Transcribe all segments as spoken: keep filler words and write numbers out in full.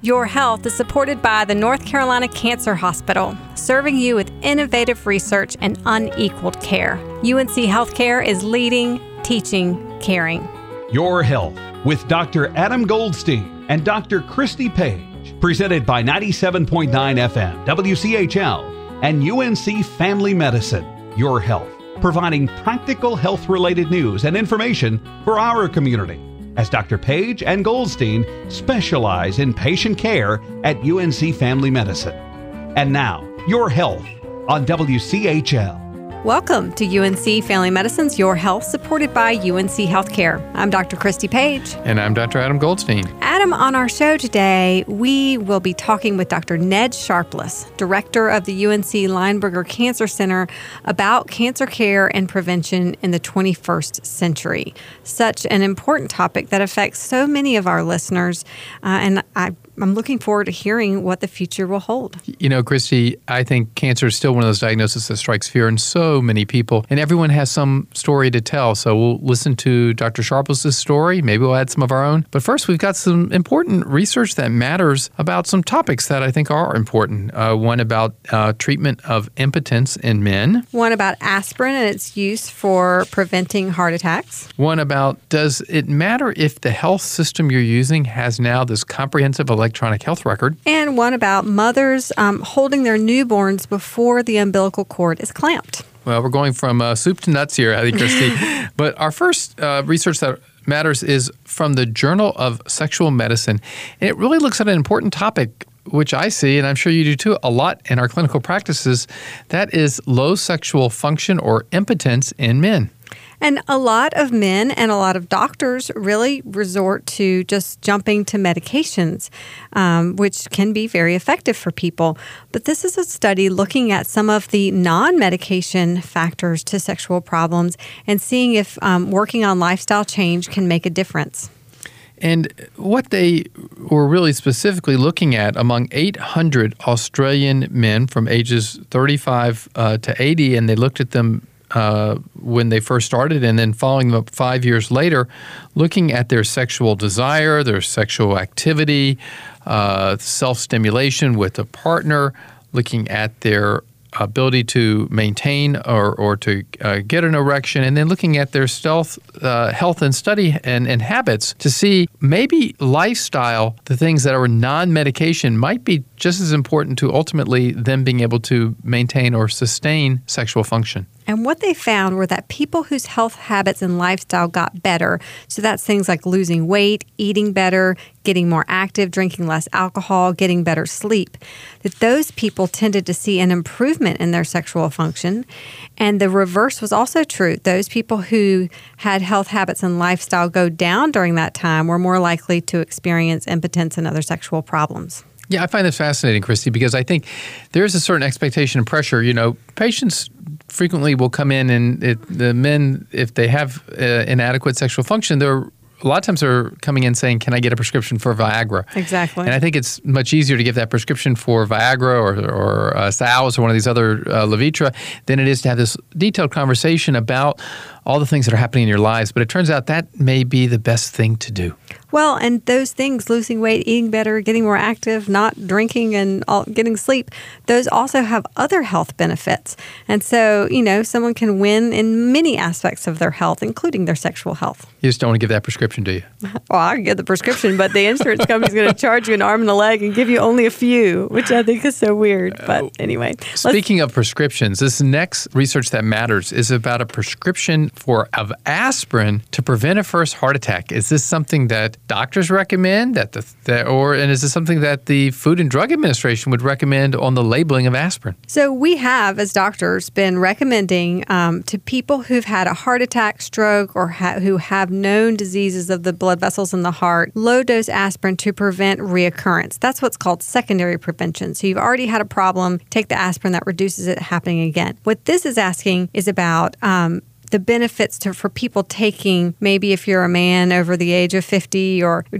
Your Health is supported by the North Carolina Cancer Hospital, serving you with innovative research and unequaled care. U N C Healthcare is leading, teaching, caring. Your Health with Doctor Adam Goldstein and Doctor Christy Page, presented by ninety-seven point nine F M W C H L and U N C Family Medicine. Your Health, providing practical health-related news and information for our community, as Doctor Page and Goldstein specialize in patient care at U N C Family Medicine. And now, Your Health on W C H L. Welcome to U N C Family Medicine's Your Health, supported by U N C Healthcare. I'm Doctor Christy Page. And I'm Doctor Adam Goldstein. Adam, on our show today, we will be talking with Doctor Ned Sharpless, Director of the U N C Lineberger Cancer Center, about cancer care and prevention in the twenty-first century. Such an important topic that affects so many of our listeners, uh, and I I'm looking forward to hearing what the future will hold. You know, Christy, I think cancer is still one of those diagnoses that strikes fear in so many people, and everyone has some story to tell. So we'll listen to Doctor Sharpless' story. Maybe we'll add some of our own. But first, we've got some important research that matters about some topics that I think are important. Uh, one about uh, treatment of impotence in men. One about aspirin and its use for preventing heart attacks. One about, does it matter if the health system you're using has now this comprehensive electronic health record? And one about mothers um, holding their newborns before the umbilical cord is clamped. Well, we're going from uh, soup to nuts here, I think, Christy. But our first uh, research that matters is from the Journal of Sexual Medicine. And it really looks at an important topic, which I see, and I'm sure you do too, a lot in our clinical practices. That is low sexual function or impotence in men. And a lot of men and a lot of doctors really resort to just jumping to medications, um, which can be very effective for people. But this is a study looking at some of the non-medication factors to sexual problems and seeing if um, working on lifestyle change can make a difference. And what they were really specifically looking at among eight hundred Australian men from ages thirty-five uh, to eighty, and they looked at them Uh, when they first started, and then following them up five years later, looking at their sexual desire, their sexual activity, uh, self-stimulation with a partner, looking at their ability to maintain or, or to uh, get an erection, and then looking at their stealth, uh, health and study and, and habits to see maybe lifestyle, the things that are non-medication, might be just as important to ultimately them being able to maintain or sustain sexual function. And what they found were that people whose health habits and lifestyle got better, so that's things like losing weight, eating better, getting more active, drinking less alcohol, getting better sleep, that those people tended to see an improvement in their sexual function. And the reverse was also true. Those people who had health habits and lifestyle go down during that time were more likely to experience impotence and other sexual problems. Yeah, I find this fascinating, Christy, because I think there's a certain expectation and pressure. You know, patients frequently will come in, and it, the men, if they have uh, inadequate sexual function, they're a lot of times they're coming in saying, can I get a prescription for Viagra? Exactly. And I think it's much easier to give that prescription for Viagra or, or uh, Cialis or one of these other uh, Levitra than it is to have this detailed conversation about all the things that are happening in your lives. But it turns out that may be the best thing to do. Well, and those things, losing weight, eating better, getting more active, not drinking, and all, getting sleep, those also have other health benefits. And so, you know, someone can win in many aspects of their health, including their sexual health. You just don't want to give that prescription, do you? Well, I can get the prescription, but the insurance company's going to charge you an arm and a leg and give you only a few, which I think is so weird. But anyway. Speaking of prescriptions, this next research that matters is about a prescription for of aspirin to prevent a first heart attack. Is this something that doctors recommend, that the that, or and is this something that the Food and Drug Administration would recommend on the labeling of aspirin? So we have, as doctors, been recommending um, to people who've had a heart attack, stroke, or ha- who have known diseases of the blood vessels in the heart, low-dose aspirin to prevent reoccurrence. That's what's called secondary prevention. So you've already had a problem, take the aspirin that reduces it happening again. What this is asking is about um, the benefits to, for people taking, maybe if you're a man over the age of fifty or just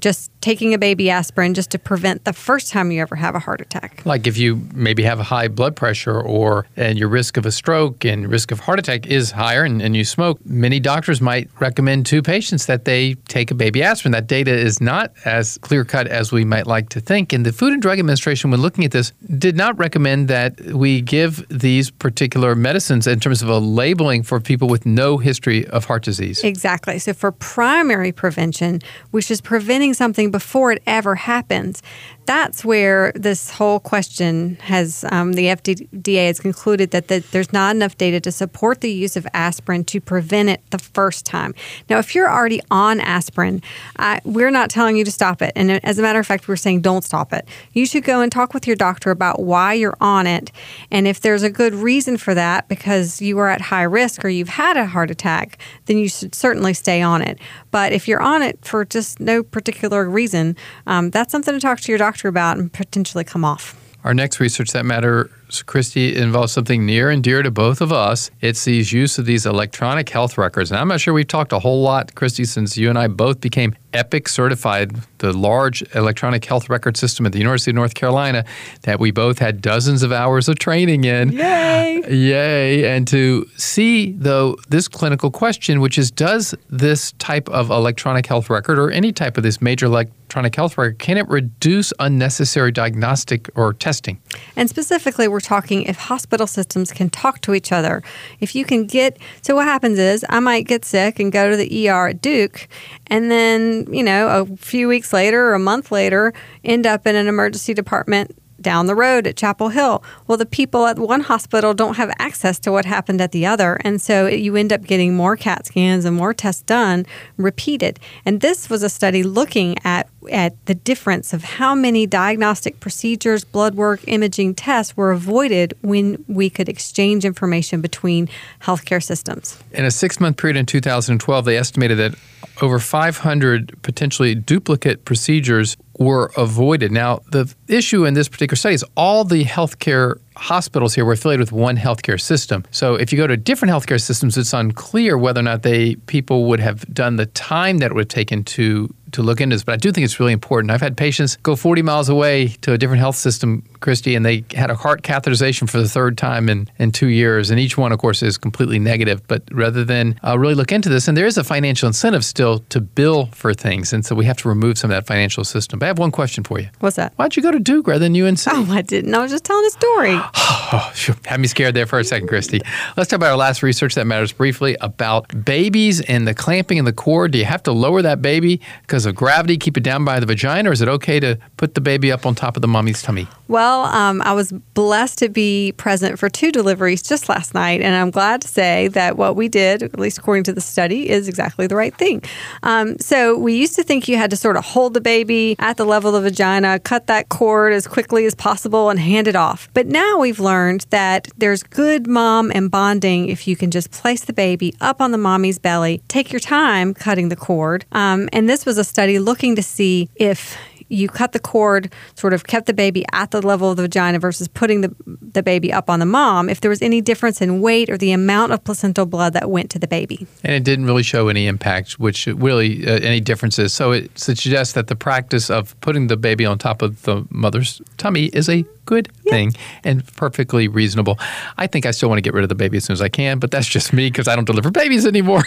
taking a baby aspirin just to prevent the first time you ever have a heart attack. Like if you maybe have a high blood pressure or and your risk of a stroke and risk of heart attack is higher and, and you smoke, many doctors might recommend to patients that they take a baby aspirin. That data is not as clear-cut as we might like to think. And the Food and Drug Administration, when looking at this, did not recommend that we give these particular medicines in terms of a labeling for people with no history of heart disease. Exactly. So for primary prevention, which is preventing something before it ever happens, that's where this whole question has, um, the F D A has concluded that the, there's not enough data to support the use of aspirin to prevent it the first time. Now, if you're already on aspirin, uh, we're not telling you to stop it. And as a matter of fact, we're saying don't stop it. You should go and talk with your doctor about why you're on it. And if there's a good reason for that, because you are at high risk or you've had a heart attack, then you should certainly stay on it. But if you're on it for just no particular reason, um, that's something to talk to your doctor about and potentially come off. Our next Research That Matters, Christy, involves something near and dear to both of us. It's the use of these electronic health records. And I'm not sure we've talked a whole lot, Christy, since you and I both became EPIC certified, the large electronic health record system at the University of North Carolina that we both had dozens of hours of training in. Yay! Yay. And to see, though, this clinical question, which is, does this type of electronic health record or any type of this major electronic health record, can it reduce unnecessary diagnostic or testing? And specifically, we're talking if hospital systems can talk to each other. If you can get, so what happens is I might get sick and go to the E R at Duke, and then, you know, a few weeks later or a month later, end up in an emergency department down the road at Chapel Hill. Well, the people at one hospital don't have access to what happened at the other, and so you end up getting more CAT scans and more tests done repeated. And this was a study looking at at the difference of how many diagnostic procedures, blood work, imaging tests were avoided when we could exchange information between healthcare systems. In a six-month period in two thousand twelve, they estimated that over five hundred potentially duplicate procedures were avoided. Now, the issue in this particular study is all the healthcare hospitals here were affiliated with one healthcare system. So if you go to different healthcare systems, it's unclear whether or not they people would have done the time that it would have taken to to look into this. But I do think it's really important. I've had patients go forty miles away to a different health system, Christy, and they had a heart catheterization for the third time in, in two years. And each one, of course, is completely negative. But rather than uh, really look into this, and there is a financial incentive still to bill for things. And so we have to remove some of that financial system. But I have one question for you. What's that? Why'd you go to Duke rather than U N C? Oh, I didn't. I was just telling a story. Oh, had me scared there for a second, Christy. Let's talk about our last Research That Matters briefly about babies and the clamping in the cord. Do you have to lower that baby because of gravity, keep it down by the vagina, or is it okay to put the baby up on top of the mommy's tummy? Well, um, I was blessed to be present for two deliveries just last night, and I'm glad to say that what we did, at least according to the study, is exactly the right thing. Um, so we used to think you had to sort of hold the baby at the level of the vagina, cut that cord as quickly as possible, and hand it off. But now we've learned that there's good mom and bonding if you can just place the baby up on the mommy's belly, take your time cutting the cord. Um, and this was a study looking to see if you cut the cord, sort of kept the baby at the level of the vagina versus putting the the baby up on the mom, if there was any difference in weight or the amount of placental blood that went to the baby. And it didn't really show any impact, which really, uh, any differences. So it suggests that the practice of putting the baby on top of the mother's tummy is a good yeah. thing and perfectly reasonable. I think I still want to get rid of the baby as soon as I can, but that's just me because I don't deliver babies anymore.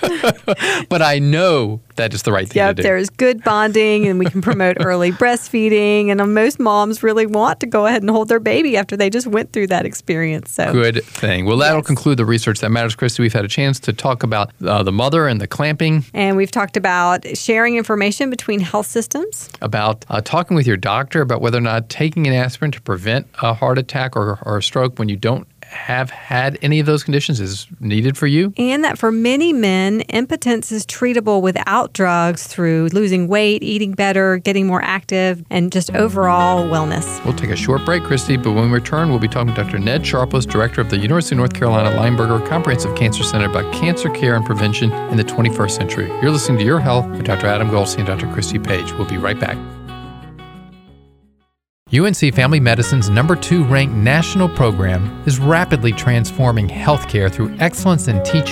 But I know that is the right thing yep, to do. There's good bonding, and we can promote early breastfeeding. And most moms really want to go ahead and hold their baby after they just went through that experience. So good thing. Well, that'll yes. conclude the Research That Matters, Christy. We've had a chance to talk about uh, the mother and the clamping. And we've talked about sharing information between health systems. About uh, talking with your doctor about whether or not taking an aspirin to prevent a heart attack or, or a stroke when you don't have had any of those conditions is needed for you. And that for many men, impotence is treatable without drugs through losing weight, eating better, getting more active, and just overall wellness. We'll take a short break, Christy, but when we return, we'll be talking to Doctor Ned Sharpless, Director of the University of North Carolina Lineberger Comprehensive Cancer Center, about cancer care and prevention in the twenty-first century. You're listening to Your Health with Doctor Adam Goldstein and Doctor Christy Page. We'll be right back. U N C Family Medicine's number two ranked national program is rapidly transforming healthcare through excellence in teaching,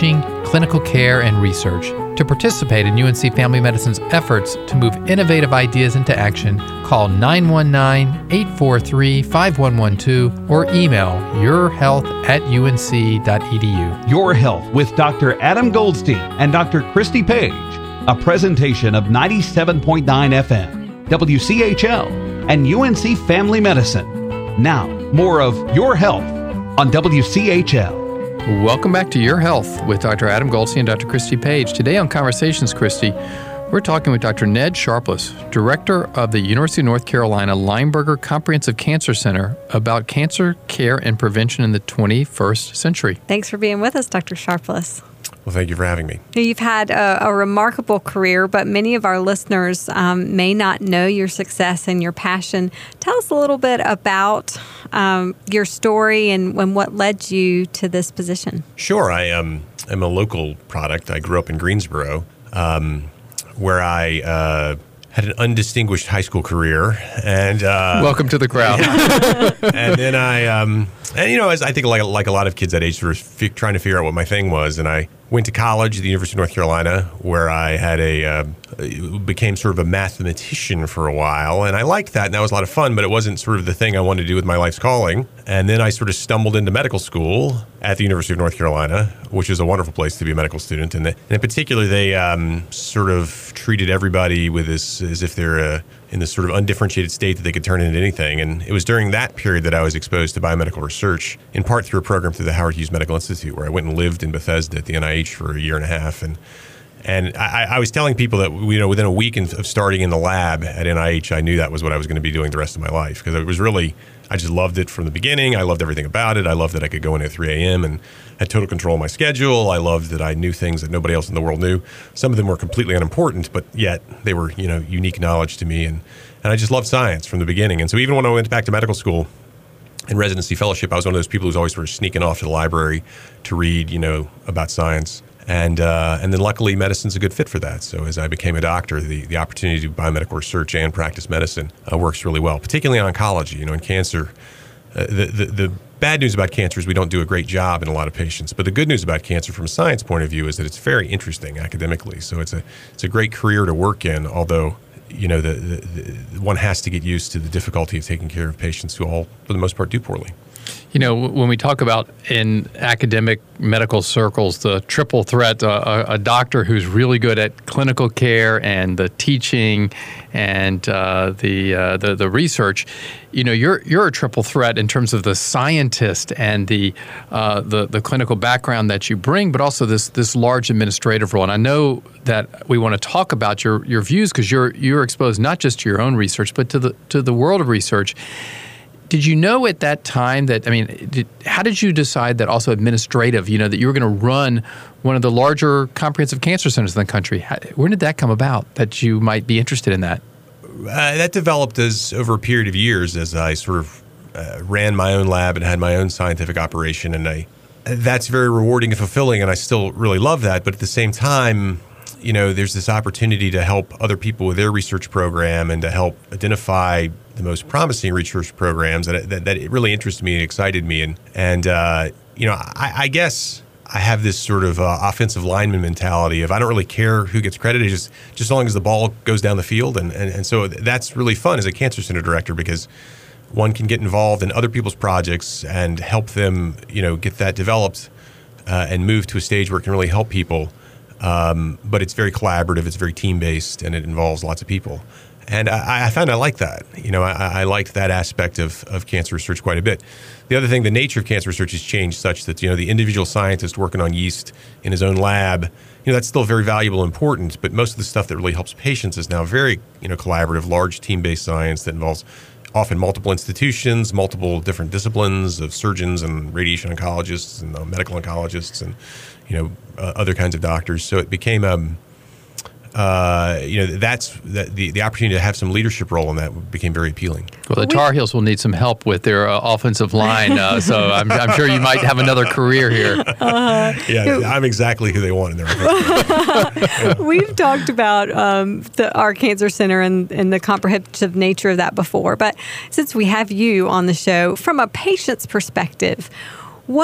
clinical care and research. To participate in U N C Family Medicine's efforts to move innovative ideas into action, call nine one nine, eight four three, five one one two or email yourhealth at u n c dot e d u. Your Health with Doctor Adam Goldstein and Doctor Christy Page, a presentation of ninety-seven point nine F M, W C H L, and U N C Family Medicine. Now, more of Your Health on W C H L. Welcome back to Your Health with Doctor Adam Goldstein and Doctor Christy Page. Today on Conversations, Christy, we're talking with Doctor Ned Sharpless, Director of the University of North Carolina Lineberger Comprehensive Cancer Center, about cancer care and prevention in the twenty-first century. Thanks for being with us, Doctor Sharpless. Well, thank you for having me. You've had a, a remarkable career, but many of our listeners um, may not know your success and your passion. Tell us a little bit about um, your story and, and what led you to this position. Sure. I um, am a local product. I grew up in Greensboro, um, where I uh, had an undistinguished high school career. And uh, welcome to the crowd. Yeah. And then I, um, and you know, as I think like like a lot of kids that age, sort of f- trying to figure out what my thing was, and I went to college at the University of North Carolina, where I had a uh, became sort of a mathematician for a while, and I liked that, and that was a lot of fun. But it wasn't sort of the thing I wanted to do with my life's calling. And then I sort of stumbled into medical school at the University of North Carolina, which is a wonderful place to be a medical student. And, the, and in particular, they um, sort of treated everybody with this as if they're uh, in this sort of undifferentiated state that they could turn into anything. And it was during that period that I was exposed to biomedical research, in part through a program through the Howard Hughes Medical Institute, where I went and lived in Bethesda at the N I H for a year and a half. And and I, I was telling people that, you know, within a week of starting in the lab at N I H, I knew that was what I was going to be doing the rest of my life, because it was really, I just loved it from the beginning. I loved everything about it. I loved that I could go in at three a.m. and had total control of my schedule. I loved that I knew things that nobody else in the world knew. Some of them were completely unimportant, but yet they were, you know, unique knowledge to me. And, and I just loved science from the beginning. And so even when I went back to medical school and residency fellowship, I was one of those people who was always sort of sneaking off to the library to read, you know, about science. And uh, and then luckily, medicine's a good fit for that. So as I became a doctor, the, the opportunity to do biomedical research and practice medicine uh, works really well, particularly in oncology. You know, in cancer, uh, the, the the bad news about cancer is we don't do a great job in a lot of patients. But the good news about cancer from a science point of view is that it's very interesting academically. So it's a it's a great career to work in, although, you know, the, the, the one has to get used to the difficulty of taking care of patients who all, for the most part, do poorly. You know, when we talk about in academic medical circles, the triple threat, uh, a, a doctor who's really good at clinical care and the teaching and uh, the, uh, the the research, you know, you're you're a triple threat in terms of the scientist and the uh, the the clinical background that you bring, but also this this large administrative role. And I know that we want to talk about your your views, because you're you're exposed not just to your own research, but to the to the world of research. Did you know at that time that, I mean, did, how did you decide that also administrative, you know, that you were going to run one of the larger comprehensive cancer centers in the country? How, where did that come about, that you might be interested in that? Uh, that developed as over a period of years as I sort of uh, ran my own lab and had my own scientific operation. And I, that's very rewarding and fulfilling, and I still really love that. But at the same time, you know, there's this opportunity to help other people with their research program and to help identify the most promising research programs that that, that it really interested me and excited me. And, and uh, you know, I, I guess I have this sort of uh, offensive lineman mentality of I don't really care who gets credit, it's just, just as long as the ball goes down the field. And, and, and so that's really fun as a cancer center director, because one can get involved in other people's projects and help them, you know, get that developed uh, and move to a stage where it can really help people. Um, but it's very collaborative, it's very team-based, and it involves lots of people. And I, I found I like that. You know, I, I liked that aspect of, of cancer research quite a bit. The other thing, the nature of cancer research has changed such that, you know, the individual scientist working on yeast in his own lab, you know, that's still very valuable and important, but most of the stuff that really helps patients is now very, you know, collaborative, large team-based science that involves often multiple institutions, multiple different disciplines of surgeons and radiation oncologists and uh, medical oncologists and, you know, uh, other kinds of doctors. So it became, um, uh, you know, that's that the, the opportunity to have some leadership role in that became very appealing. Well, the Tar Heels will need some help with their uh, offensive line, uh, so I'm, I'm sure you might have another career here. Uh, yeah, I'm exactly who they want in their offensive. We've talked about um, the, our cancer center and, and the comprehensive nature of that before, but since we have you on the show, from a patient's perspective, what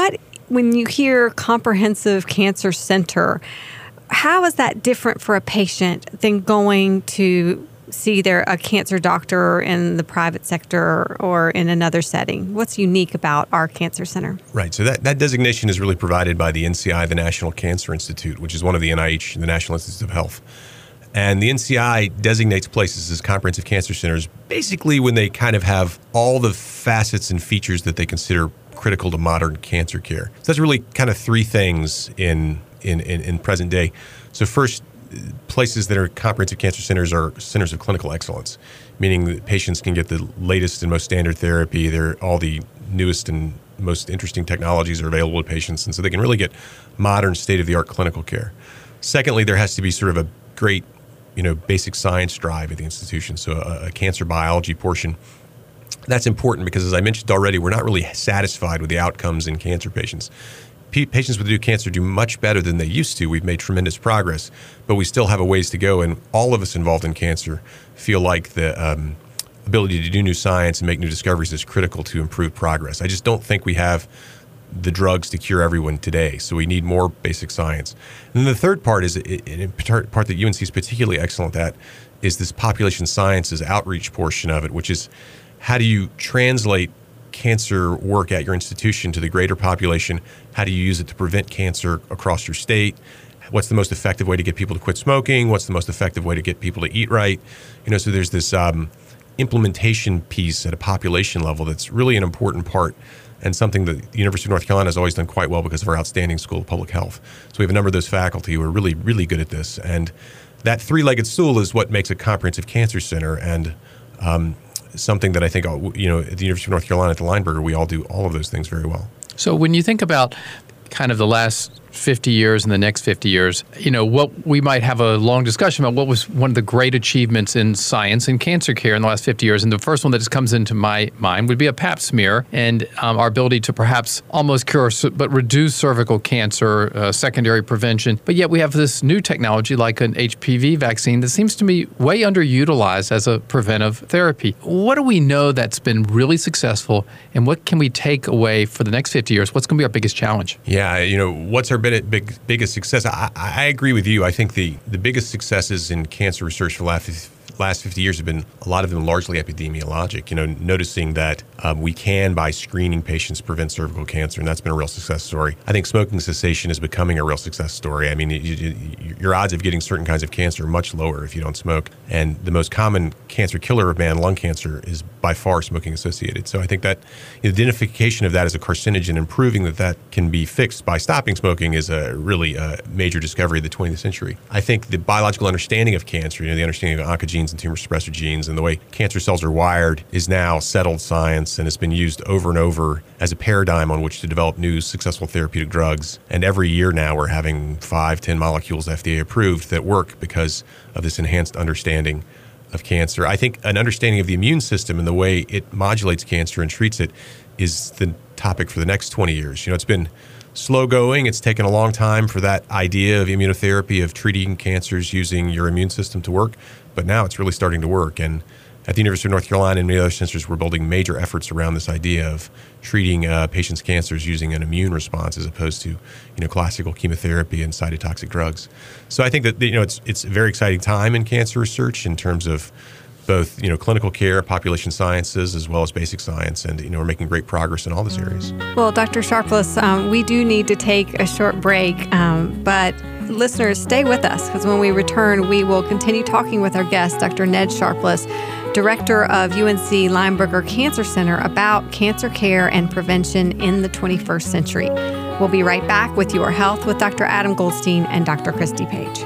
when you hear comprehensive cancer center, how is that different for a patient than going to see their a cancer doctor in the private sector or in another setting? What's unique about our cancer center? Right. So that, that designation is really provided by the N C I, the National Cancer Institute, which is one of the N I H, the National Institutes of Health. And the N C I designates places as comprehensive cancer centers basically when they kind of have all the facets and features that they consider critical to modern cancer care. So that's really kind of three things in in, in, in present day. So first, places that are comprehensive cancer centers are centers of clinical excellence, meaning that patients can get the latest and most standard therapy. They're all the newest and most interesting technologies are available to patients, and so they can really get modern, state-of-the-art clinical care. Secondly, there has to be sort of a great, you know, basic science drive at the institution, so a, a cancer biology portion. That's important because, as I mentioned already, we're not really satisfied with the outcomes in cancer patients. Patients with new cancer do much better than they used to. We've made tremendous progress, but we still have a ways to go. And all of us involved in cancer feel like the um, ability to do new science and make new discoveries is critical to improve progress. I just don't think we have the drugs to cure everyone today. So we need more basic science. And then the third part is, in part that U N C is particularly excellent at, is this population sciences outreach portion of it, which is how do you translate cancer work at your institution to the greater population? How do you use it to prevent cancer across your state? What's the most effective way to get people to quit smoking? What's the most effective way to get people to eat right? You know, so there's this um, implementation piece at a population level that's really an important part and something that the University of North Carolina has always done quite well because of our outstanding School of Public Health. So we have a number of those faculty who are really, really good at this. And that three-legged stool is what makes a comprehensive cancer center, and um, something that I think, you know, at the University of North Carolina at the Lineberger, we all do all of those things very well. So when you think about kind of the last fifty years and the next fifty years, you know, what we might have a long discussion about what was one of the great achievements in science and cancer care in the last fifty years. And the first one that just comes into my mind would be a pap smear and um, our ability to perhaps almost cure but reduce cervical cancer, uh, secondary prevention. But yet we have this new technology like an H P V vaccine that seems to me way underutilized as a preventive therapy. What do we know that's been really successful, and what can we take away for the next fifty years? What's going to be our biggest challenge? Yeah, you know, what's our big, big, biggest success? I, I agree with you. I think the, the biggest successes in cancer research for the last last fifty years have been, a lot of them largely epidemiologic, you know, noticing that um, we can, by screening patients, prevent cervical cancer, and that's been a real success story. I think smoking cessation is becoming a real success story. I mean, you, you, your odds of getting certain kinds of cancer are much lower if you don't smoke, and the most common cancer killer of man, lung cancer, is by far smoking associated. So I think that the identification of that as a carcinogen and proving that that can be fixed by stopping smoking is a really a major discovery of the twentieth century. I think the biological understanding of cancer, you know, the understanding of oncogenes and tumor suppressor genes and the way cancer cells are wired is now settled science, and it's been used over and over as a paradigm on which to develop new successful therapeutic drugs. And every year now we're having five, ten molecules F D A approved that work because of this enhanced understanding of cancer. I think an understanding of the immune system and the way it modulates cancer and treats it is the topic for the next twenty years. You know, it's been slow going. It's taken a long time for that idea of immunotherapy, of treating cancers using your immune system to work, but now it's really starting to work. And at the University of North Carolina and many other centers, we're building major efforts around this idea of treating uh, patients' cancers using an immune response as opposed to, you know, classical chemotherapy and cytotoxic drugs. So I think that, you know, it's it's a very exciting time in cancer research in terms of both, you know, clinical care, population sciences, as well as basic science. And, you know, we're making great progress in all these areas. Well, Doctor Sharpless, um, we do need to take a short break, um, but listeners, stay with us, because when we return, we will continue talking with our guest, Doctor Ned Sharpless, Director of U N C Lineberger Cancer Center, about cancer care and prevention in the twenty-first century. We'll be right back with Your Health with Doctor Adam Goldstein and Doctor Christy Page.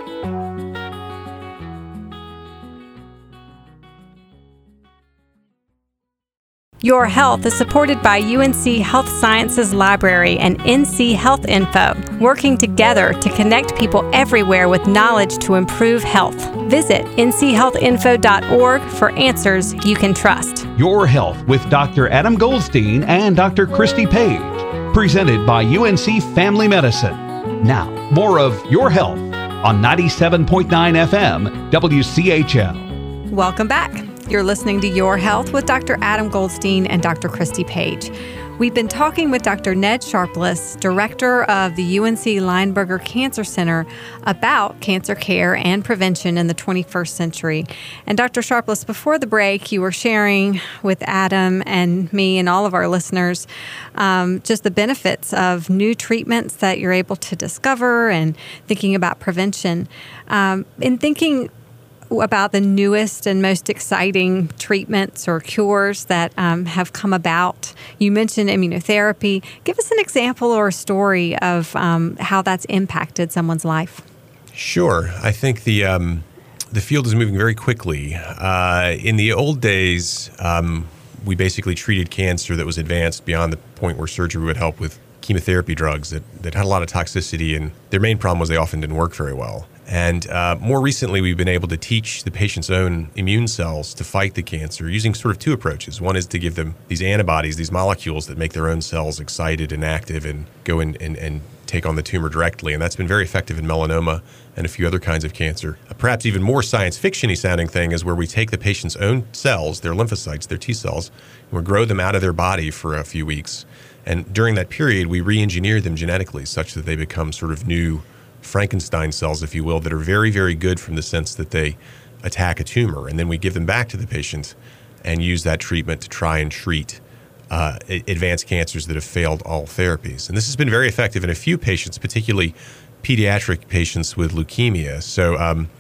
Your Health is supported by U N C Health Sciences Library and N C Health Info, working together to connect people everywhere with knowledge to improve health. Visit N C health info dot org for answers you can trust. Your Health with Doctor Adam Goldstein and Doctor Christy Page, presented by U N C Family Medicine. Now, more of Your Health on ninety-seven point nine F M W C H L. Welcome back. You're listening to Your Health with Doctor Adam Goldstein and Doctor Christy Page. We've been talking with Doctor Ned Sharpless, director of the U N C Lineberger Cancer Center, about cancer care and prevention in the twenty-first century. And Doctor Sharpless, before the break, you were sharing with Adam and me and all of our listeners um, just the benefits of new treatments that you're able to discover and thinking about prevention. Um, in thinking about the newest and most exciting treatments or cures that um, have come about. You mentioned immunotherapy. Give us an example or a story of um, how that's impacted someone's life. Sure. I think the um, the field is moving very quickly. Uh, in the old days, um, we basically treated cancer that was advanced beyond the point where surgery would help with chemotherapy drugs that, that had a lot of toxicity, and their main problem was they often didn't work very well. And uh, more recently, we've been able to teach the patient's own immune cells to fight the cancer using sort of two approaches. One is to give them these antibodies, these molecules that make their own cells excited and active and go in and, and take on the tumor directly. And that's been very effective in melanoma and a few other kinds of cancer. A perhaps even more science fiction-y sounding thing is where we take the patient's own cells, their lymphocytes, their T cells, and we grow them out of their body for a few weeks. And during that period, we re-engineer them genetically such that they become sort of new Frankenstein cells, if you will, that are very, very good from the sense that they attack a tumor. And then we give them back to the patient and use that treatment to try and treat uh, advanced cancers that have failed all therapies. And this has been very effective in a few patients, particularly pediatric patients with leukemia. So um,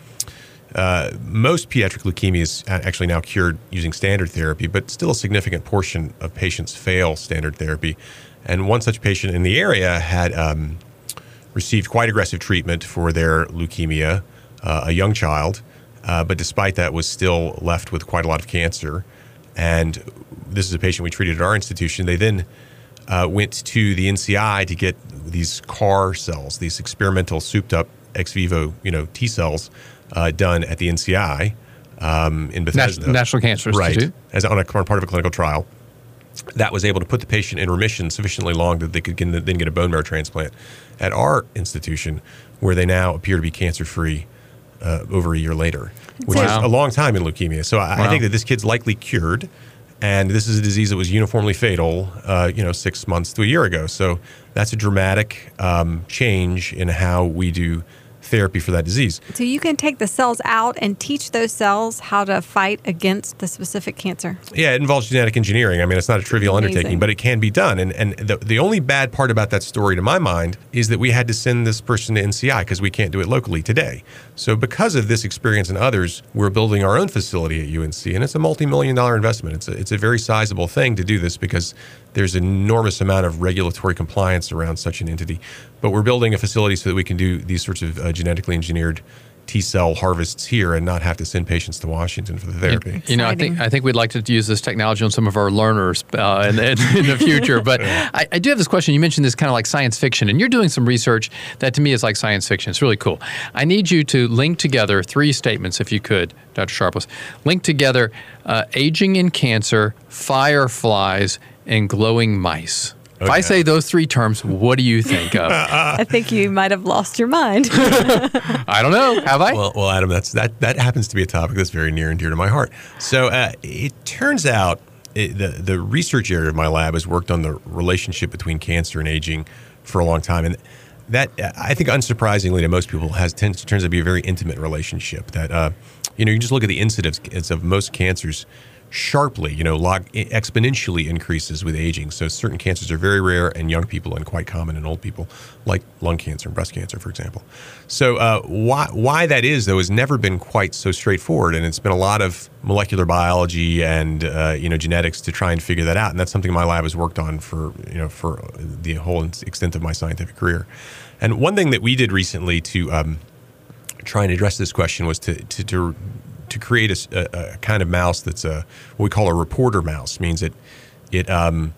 uh, most pediatric leukemia is actually now cured using standard therapy, but still a significant portion of patients fail standard therapy. And one such patient in the area had um, received quite aggressive treatment for their leukemia, uh, a young child, uh, but despite that was still left with quite a lot of cancer. And this is a patient we treated at our institution. They then uh, went to the N C I to get these C A R cells, these experimental souped-up ex vivo, you know, T cells, uh, done at the N C I um, in Bethesda. National Cancer Institute. Right, as on a part of a clinical trial. That was able to put the patient in remission sufficiently long that they could get, then get a bone marrow transplant at our institution, where they now appear to be cancer-free uh, over a year later, which wow. is a long time in leukemia. So I, wow. I think that this kid's likely cured, and this is a disease that was uniformly fatal, uh, you know, six months to a year ago. So that's a dramatic um, change in how we do therapy for that disease. So you can take the cells out and teach those cells how to fight against the specific cancer. Yeah, it involves genetic engineering. I mean, it's not a trivial Amazing. undertaking, but it can be done. And and the, the only bad part about that story, to my mind, is that we had to send this person to N C I because we can't do it locally today. So because of this experience and others, we're building our own facility at U N C, and it's a multi-million dollar investment. It's a, it's a very sizable thing to do this because there's an enormous amount of regulatory compliance around such an entity. But we're building a facility so that we can do these sorts of uh, genetically engineered T-cell harvests here and not have to send patients to Washington for the therapy. You know, I think I think we'd like to use this technology on some of our learners uh, in, in, in the future. But I, I do have this question. You mentioned this kind of like science fiction, and you're doing some research that to me is like science fiction. It's really cool. I need you to link together three statements, if you could, Doctor Sharpless. Link together uh, aging in cancer, fireflies, and glowing mice. Okay. If I say those three terms, what do you think of? I think you might have lost your mind. I don't know. Have I? Well, well, Adam, that's that. That happens to be a topic that's very near and dear to my heart. So uh, it turns out it, the the research area of my lab has worked on the relationship between cancer and aging for a long time, and that I think, unsurprisingly to most people, has tends, turns out to be a very intimate relationship. That uh, you know, you just look at the incidence of most cancers. Sharply, you know, log exponentially increases with aging. So certain cancers are very rare in young people and quite common in old people, like lung cancer and breast cancer, for example. So uh, why why that is, though, has never been quite so straightforward, and it's been a lot of molecular biology and uh, you know genetics to try and figure that out. And that's something my lab has worked on for you know for the whole extent of my scientific career. And one thing that we did recently to um, try and address this question was to to, to to create a, a kind of mouse that's a what we call a reporter mouse. Means it it um,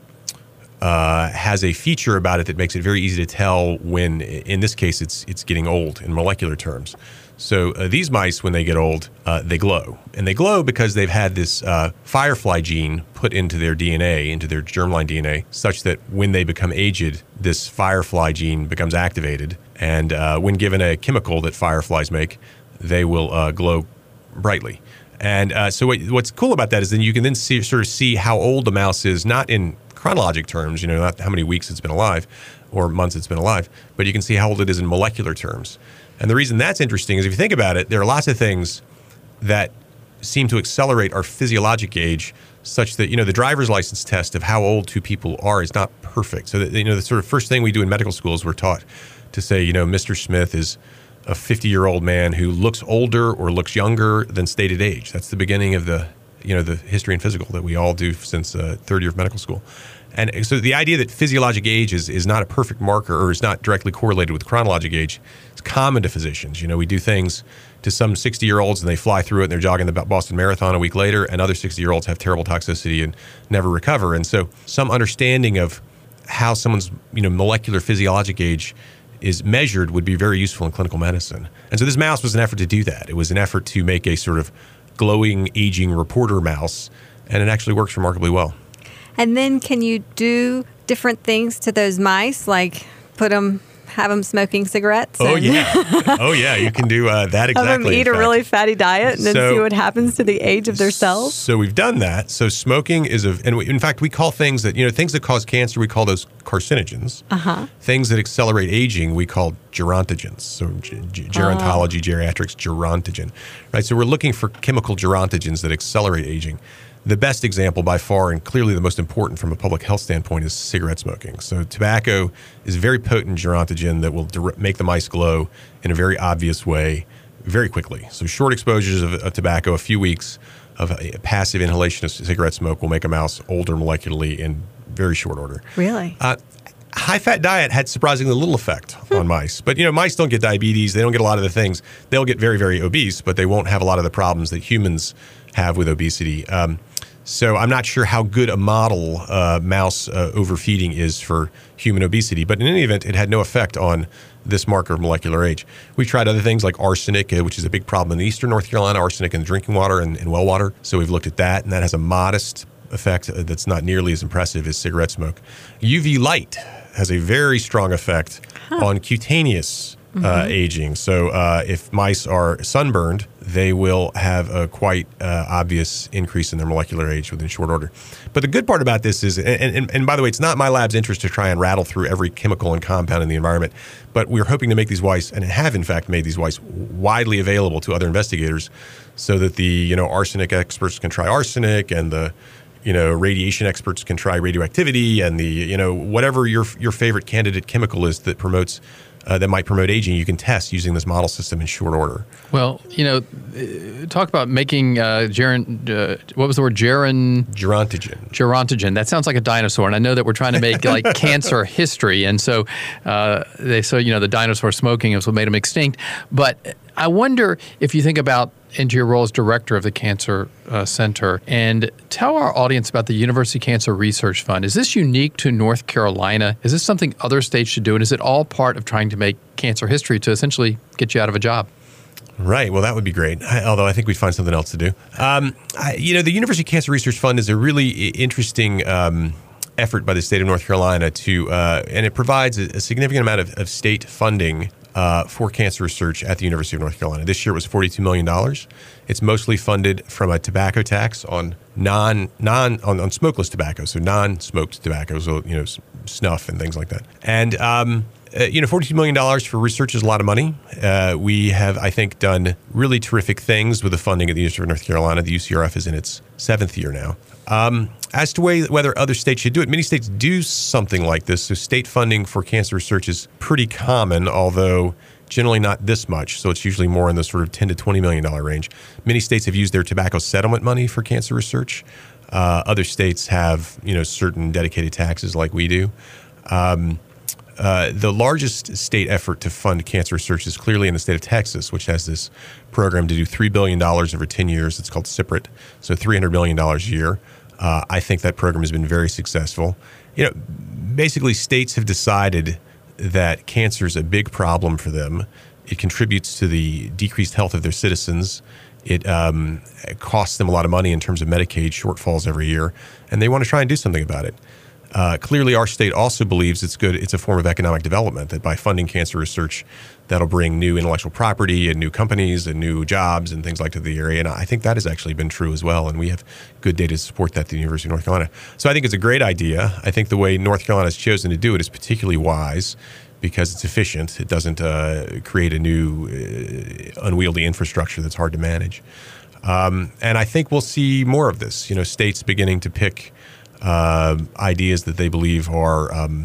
uh, has a feature about it that makes it very easy to tell when, in this case, it's it's getting old in molecular terms. So uh, these mice, when they get old, uh, they glow. And they glow because they've had this uh, firefly gene put into their D N A, into their germline D N A, such that when they become aged, this firefly gene becomes activated. And uh, when given a chemical that fireflies make, they will uh, glow brightly. And uh, so what, what's cool about that is then you can then see, sort of see how old the mouse is, not in chronologic terms, you know, not how many weeks it's been alive or months it's been alive, but you can see how old it is in molecular terms. And the reason that's interesting is if you think about it, there are lots of things that seem to accelerate our physiologic age such that, you know, the driver's license test of how old two people are is not perfect. So that, you know, the sort of first thing we do in medical school is we're taught to say, you know, Mister Smith is a fifty-year-old man who looks older or looks younger than stated age. That's the beginning of the, you know, the history and physical that we all do since uh, third year of medical school. And so the idea that physiologic age is, is not a perfect marker or is not directly correlated with chronologic age is common to physicians. You know, we do things to some sixty-year-olds and they fly through it and they're jogging the Boston Marathon a week later, and other sixty-year-olds have terrible toxicity and never recover. And so some understanding of how someone's, you know, molecular physiologic age is measured would be very useful in clinical medicine. And so this mouse was an effort to do that. It was an effort to make a sort of glowing, aging reporter mouse, and it actually works remarkably well. And then can you do different things to those mice, like put them, have them smoking cigarettes? Oh, yeah. Oh, yeah. You can do uh, that exactly. Have them eat a really fatty diet and then so, see what happens to the age of their cells? So we've done that. So smoking is, a, and we, in fact, we call things that, you know, things that cause cancer, we call those carcinogens. Uh-huh. Things that accelerate aging, we call gerontogens. So g- g- gerontology, oh. geriatrics, gerontogen. Right? So we're looking for chemical gerontogens that accelerate aging. The best example by far, and clearly the most important from a public health standpoint, is cigarette smoking. So tobacco is a very potent gerontogen that will dir- make the mice glow in a very obvious way very quickly. So short exposures of, of tobacco, a few weeks of a, a passive inhalation of cigarette smoke will make a mouse older molecularly in very short order. Really? Uh, high-fat diet had surprisingly little effect on mice. But, you know, mice don't get diabetes. They don't get a lot of the things. They'll get very, very obese, but they won't have a lot of the problems that humans have with obesity. Um, So I'm not sure how good a model uh, mouse uh, overfeeding is for human obesity, but in any event, it had no effect on this marker of molecular age. We tried other things like arsenic, uh, which is a big problem in eastern North Carolina, arsenic in drinking water and, and well water. So we've looked at that, and that has a modest effect uh, that's not nearly as impressive as cigarette smoke. U V light has a very strong effect huh. on cutaneous Mm-hmm. Uh, aging. So uh, if mice are sunburned, they will have a quite uh, obvious increase in their molecular age within short order. But the good part about this is, and, and, and by the way, it's not my lab's interest to try and rattle through every chemical and compound in the environment, but we're hoping to make these mice, and have in fact made these mice widely available to other investigators so that the, you know, arsenic experts can try arsenic, and the, you know, radiation experts can try radioactivity, and the, you know, whatever your your favorite candidate chemical is that promotes Uh, that might promote aging, you can test using this model system in short order. Well, you know, talk about making uh, geron, uh, what was the word? Geron... Gerontogen. Gerontogen. That sounds like a dinosaur, and I know that we're trying to make like cancer history, and so uh, they so you know the dinosaur smoking is what made them extinct. But I wonder if you think about into your role as director of the Cancer uh, Center, and tell our audience about the University Cancer Research Fund. Is this unique to North Carolina? Is this something other states should do? And is it all part of trying to make cancer history to essentially get you out of a job? Right. Well, that would be great. I, although I think we'd find something else to do. Um, I, you know, the University Cancer Research Fund is a really interesting um, effort by the state of North Carolina to, uh, and it provides a, a significant amount of, of state funding Uh, for cancer research at the University of North Carolina. This year it was forty-two million dollars. It's mostly funded from a tobacco tax on non non on, on smokeless tobacco, so non-smoked tobacco, so you know snuff and things like that. And um, uh, you know, forty-two million dollars for research is a lot of money. Uh, we have, I think, done really terrific things with the funding at the University of North Carolina. The U C R F is in its seventh year now. Um, as to way, whether other states should do it, many states do something like this. So state funding for cancer research is pretty common, although generally not this much. So it's usually more in the sort of ten to twenty million dollars range. Many states have used their tobacco settlement money for cancer research. Uh, other states have, you know, certain dedicated taxes like we do. Um, Uh, the largest state effort to fund cancer research is clearly in the state of Texas, which has this program to do three billion dollars over ten years. It's called C I P R I T, so three hundred million dollars a year. Uh, I think that program has been very successful. You know, basically states have decided that cancer is a big problem for them. It contributes to the decreased health of their citizens. It, um, it costs them a lot of money in terms of Medicaid shortfalls every year, and they want to try and do something about it. Uh, clearly, our state also believes it's good. It's a form of economic development, that by funding cancer research, that'll bring new intellectual property and new companies and new jobs and things like that to the area. And I think that has actually been true as well. And we have good data to support that at the University of North Carolina. So I think it's a great idea. I think the way North Carolina has chosen to do it is particularly wise because it's efficient. It doesn't uh, create a new uh, unwieldy infrastructure that's hard to manage. Um, and I think we'll see more of this. You know, states beginning to pick uh, ideas that they believe are um,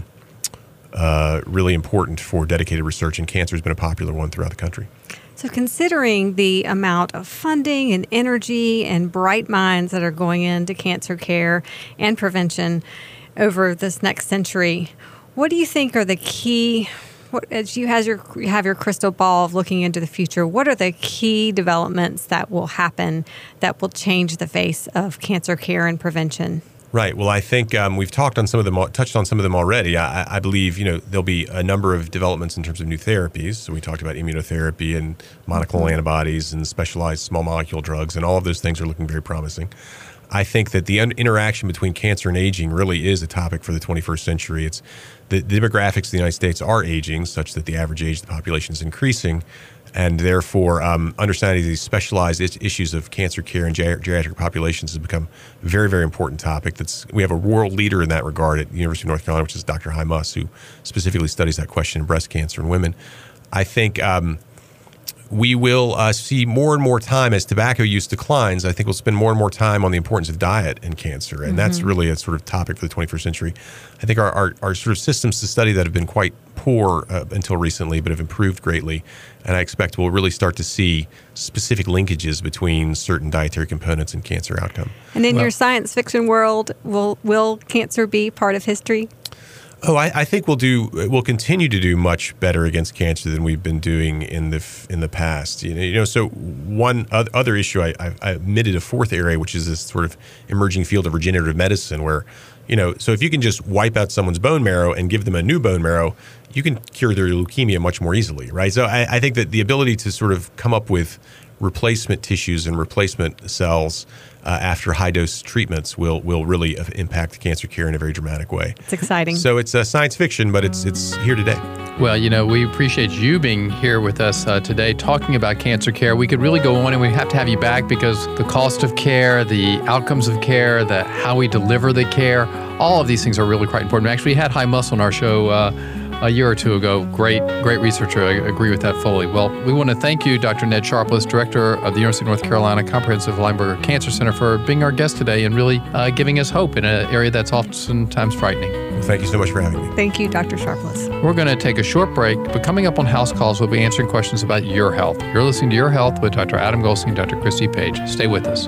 uh, really important for dedicated research, and cancer has been a popular one throughout the country. So considering the amount of funding and energy and bright minds that are going into cancer care and prevention over this next century, what do you think are the key, what, as you, has your, you have your crystal ball of looking into the future, what are the key developments that will happen that will change the face of cancer care and prevention? Right. Well, I think um, we've talked on some of them, touched on some of them already. I, I believe, you know, there'll be a number of developments in terms of new therapies. So we talked about immunotherapy and monoclonal antibodies and specialized small molecule drugs, and all of those things are looking very promising. I think that the un- interaction between cancer and aging really is a topic for the twenty-first century. It's the, the demographics of the United States are aging such that the average age of the population is increasing. And therefore, um, understanding these specialized is- issues of cancer care in ger- geriatric populations has become a very, very important topic. That's we have a world leader in that regard at the University of North Carolina, which is Doctor Hy Muss, who specifically studies that question in breast cancer in women. I think um, we will uh, see more and more time as tobacco use declines. I think we'll spend more and more time on the importance of diet and cancer, and mm-hmm. that's really a sort of topic for the twenty-first century. I think our, our, our sort of systems to study that have been quite poor uh, until recently, but have improved greatly. And I expect we'll really start to see specific linkages between certain dietary components and cancer outcome. And in well, your science fiction world, will will cancer be part of history? Oh, I, I think we'll do. We'll continue to do much better against cancer than we've been doing in the in the past. You know, you know so one other issue I, I, I admitted a fourth area, which is this sort of emerging field of regenerative medicine, where, you know, so if you can just wipe out someone's bone marrow and give them a new bone marrow, you can cure their leukemia much more easily, right? So I, I think that the ability to sort of come up with replacement tissues and replacement cells uh, after high-dose treatments will will really impact cancer care in a very dramatic way. It's exciting. So it's uh, science fiction, but it's it's here today. Well, you know, we appreciate you being here with us uh, today talking about cancer care. We could really go on, and we have to have you back because the cost of care, the outcomes of care, the how we deliver the care, all of these things are really quite important. Actually, we had Hy Muss on our show uh, a year or two ago. Great, great researcher. I agree with that fully. Well, we want to thank you, Doctor Ned Sharpless, Director of the University of North Carolina Comprehensive Lineberger Cancer Center, for being our guest today and really uh, giving us hope in an area that's oftentimes frightening. Well, thank you so much for having me. Thank you, Doctor Sharpless. We're going to take a short break, but coming up on House Calls, we'll be answering questions about your health. You're listening to Your Health with Doctor Adam Goldstein and Doctor Christy Page. Stay with us.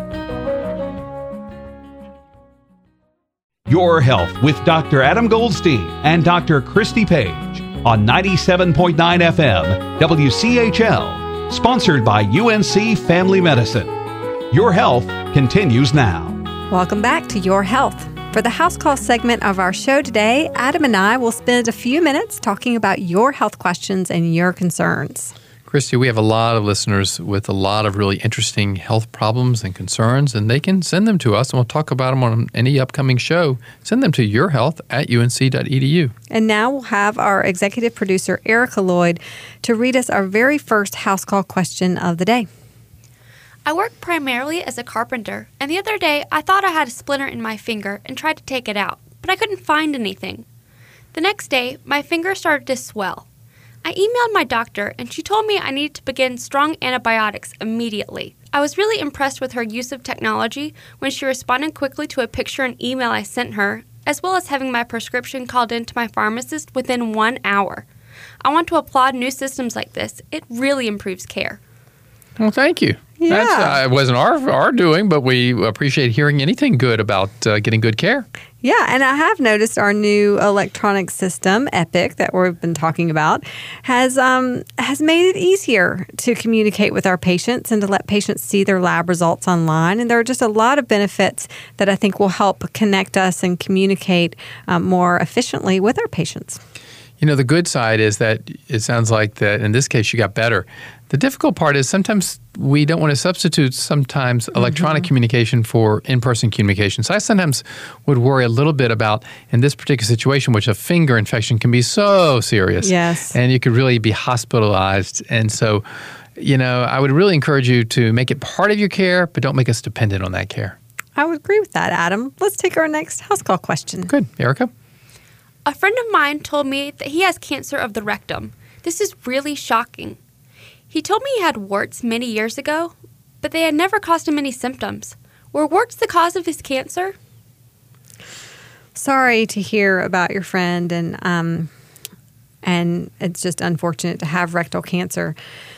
Your Health with Doctor Adam Goldstein and Doctor Christy Page on ninety-seven point nine F M W C H L, sponsored by U N C Family Medicine. Your Health continues now. Welcome back to Your Health. For the House Call segment of our show today, Adam and I will spend a few minutes talking about your health questions and your concerns. Christy, we have a lot of listeners with a lot of really interesting health problems and concerns, and they can send them to us, and we'll talk about them on any upcoming show. Send them to yourhealth at U N C dot E D U. And now we'll have our executive producer, Erica Lloyd, to read us our very first House Call question of the day. I work primarily as a carpenter, and the other day I thought I had a splinter in my finger and tried to take it out, but I couldn't find anything. The next day, my finger started to swell. I emailed my doctor, and she told me I needed to begin strong antibiotics immediately. I was really impressed with her use of technology when she responded quickly to a picture and email I sent her, as well as having my prescription called in to my pharmacist within one hour. I want to applaud new systems like this. It really improves care. Well, thank you. Yeah. That's, uh, it wasn't our, our doing, but we appreciate hearing anything good about uh, getting good care. Yeah, and I have noticed our new electronic system, Epic, that we've been talking about, has um, has made it easier to communicate with our patients and to let patients see their lab results online. And there are just a lot of benefits that I think will help connect us and communicate um, more efficiently with our patients. You know, the good side is that it sounds like that in this case you got better, The difficult part is sometimes we don't want to substitute sometimes electronic mm-hmm. communication for in-person communication. So I sometimes would worry a little bit about, in this particular situation, which a finger infection can be so serious. Yes. And you could really be hospitalized. And so, you know, I would really encourage you to make it part of your care, but don't make us dependent on that care. I would agree with that, Adam. Let's take our next house call question. Good. Erica? A friend of mine told me that he has cancer of the rectum. This is really shocking. He told me he had warts many years ago, but they had never caused him any symptoms. Were warts the cause of his cancer? Sorry to hear about your friend, and um, and it's just unfortunate to have rectal cancer.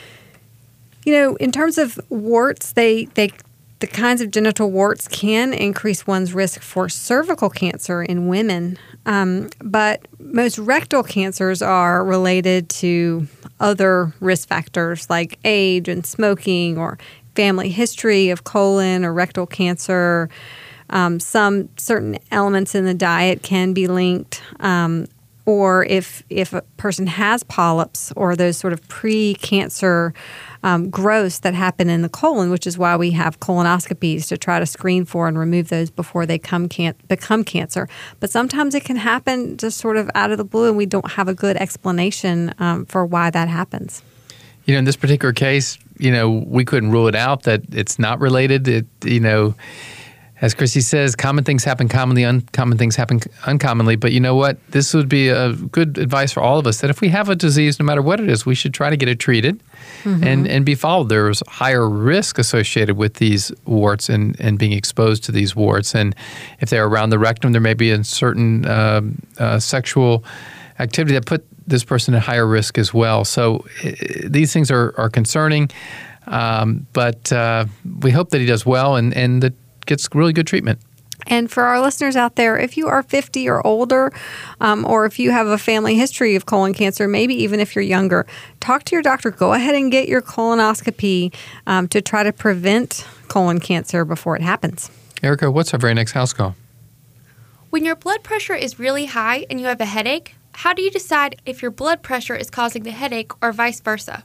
You know, in terms of warts, they they the kinds of genital warts can increase one's risk for cervical cancer in women, um, but most rectal cancers are related to other risk factors like age and smoking or family history of colon or rectal cancer. Um, some certain elements in the diet can be linked, um, or if if a person has polyps or those sort of pre-cancer um, growths that happen in the colon, which is why we have colonoscopies to try to screen for and remove those before they come can- become cancer. But sometimes it can happen just sort of out of the blue, and we don't have a good explanation um, for why that happens. You know, in this particular case, you know, we couldn't rule it out that it's not related. It, you know, as Christy says, common things happen commonly, uncommon things happen uncommonly. But you know what? This would be a good advice for all of us that if we have a disease, no matter what it is, we should try to get it treated mm-hmm. and, and be followed. There's higher risk associated with these warts and, and being exposed to these warts. And if they're around the rectum, there may be a certain uh, uh, sexual activity that put this person at higher risk as well. So uh, these things are, are concerning, um, but uh, we hope that he does well and, and that gets really good treatment. And for our listeners out there, if you are fifty or older, um, or if you have a family history of colon cancer, maybe even if you're younger, talk to your doctor. Go ahead and get your colonoscopy um, to try to prevent colon cancer before it happens. Erica, what's our very next house call? When your blood pressure is really high and you have a headache, how do you decide if your blood pressure is causing the headache or vice versa?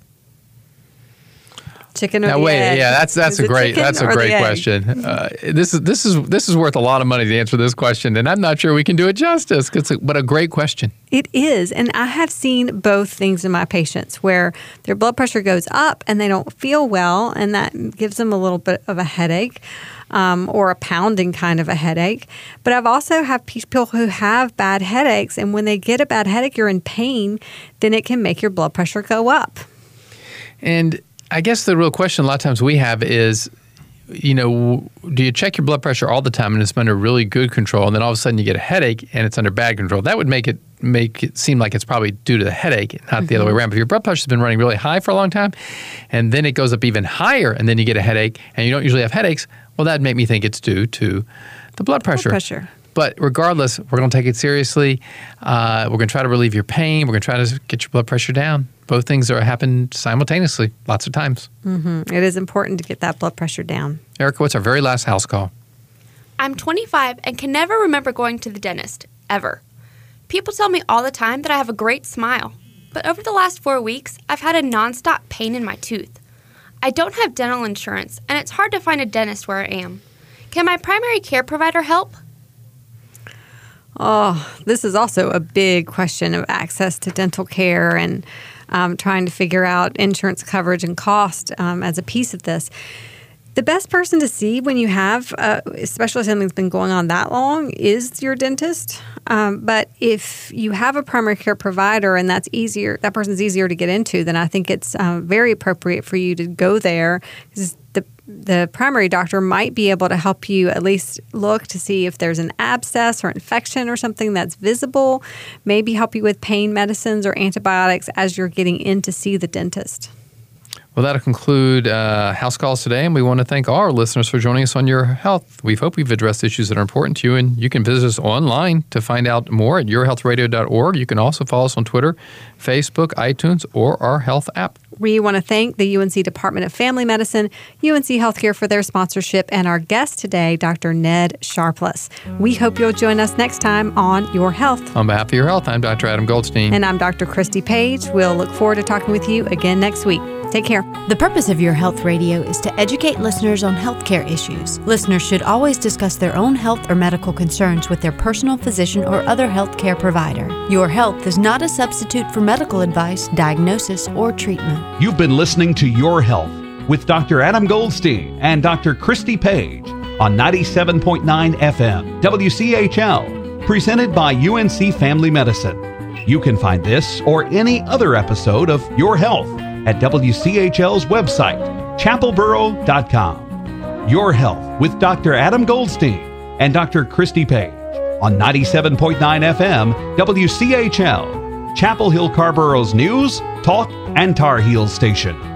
Chicken or now, the wait, egg? yeah, that's that's Is a great that's a great question. Uh, this is this is this is worth a lot of money to answer this question, and I'm not sure we can do it justice. It's a, but a great question. It is, and I have seen both things in my patients where their blood pressure goes up and they don't feel well, and that gives them a little bit of a headache. Um, or a pounding kind of a headache. But I've also had people who have bad headaches, and when they get a bad headache, you're in pain, then it can make your blood pressure go up. And I guess the real question a lot of times we have is, you know, do you check your blood pressure all the time and it's under really good control, and then all of a sudden you get a headache and it's under bad control? That would make it make it seem like it's probably due to the headache, not mm-hmm. the other way around. But if your blood pressure has been running really high for a long time, and then it goes up even higher, and then you get a headache, and you don't usually have headaches, well, that'd make me think it's due to the blood pressure. Blood pressure. But regardless, we're going to take it seriously. Uh, we're going to try to relieve your pain. We're going to try to get your blood pressure down. Both things are happen simultaneously lots of times. Mm-hmm. It is important to get that blood pressure down. Erica, what's our very last house call? I'm twenty-five and can never remember going to the dentist, ever. People tell me all the time that I have a great smile. But over the last four weeks, I've had a nonstop pain in my tooth. I don't have dental insurance, and it's hard to find a dentist where I am. Can my primary care provider help? Oh, this is also a big question of access to dental care and um, trying to figure out insurance coverage and cost um, as a piece of this. The best person to see when you have, uh, especially something that's been going on that long, is your dentist. Um, but if you have a primary care provider and that's easier, that person's easier to get into, then I think it's uh, very appropriate for you to go there. Because the the primary doctor might be able to help you at least look to see if there's an abscess or infection or something that's visible, maybe help you with pain medicines or antibiotics as you're getting in to see the dentist. Well, that'll conclude uh, House Calls today, and we want to thank all our listeners for joining us on Your Health. We hope we've addressed issues that are important to you, and you can visit us online to find out more at your health radio dot org. You can also follow us on Twitter, Facebook, iTunes, or our health app. We want to thank the U N C Department of Family Medicine, U N C Healthcare for their sponsorship, and our guest today, Doctor Ned Sharpless. We hope you'll join us next time on Your Health. On behalf of Your Health, I'm Doctor Adam Goldstein. And I'm Doctor Christy Page. We'll look forward to talking with you again next week. Take care. The purpose of Your Health Radio is to educate listeners on healthcare issues. Listeners should always discuss their own health or medical concerns with their personal physician or other healthcare provider. Your Health is not a substitute for medical advice, diagnosis, or treatment. You've been listening to Your Health with Doctor Adam Goldstein and Doctor Christy Page on ninety-seven point nine F M W C H L, presented by U N C Family Medicine. You can find this or any other episode of Your Health at W C H L's website, chapel borough dot com. Your Health with Doctor Adam Goldstein and Doctor Christy Page on ninety-seven point nine F M W C H L, Chapel Hill Carborough's news, talk, and Tar Heels station.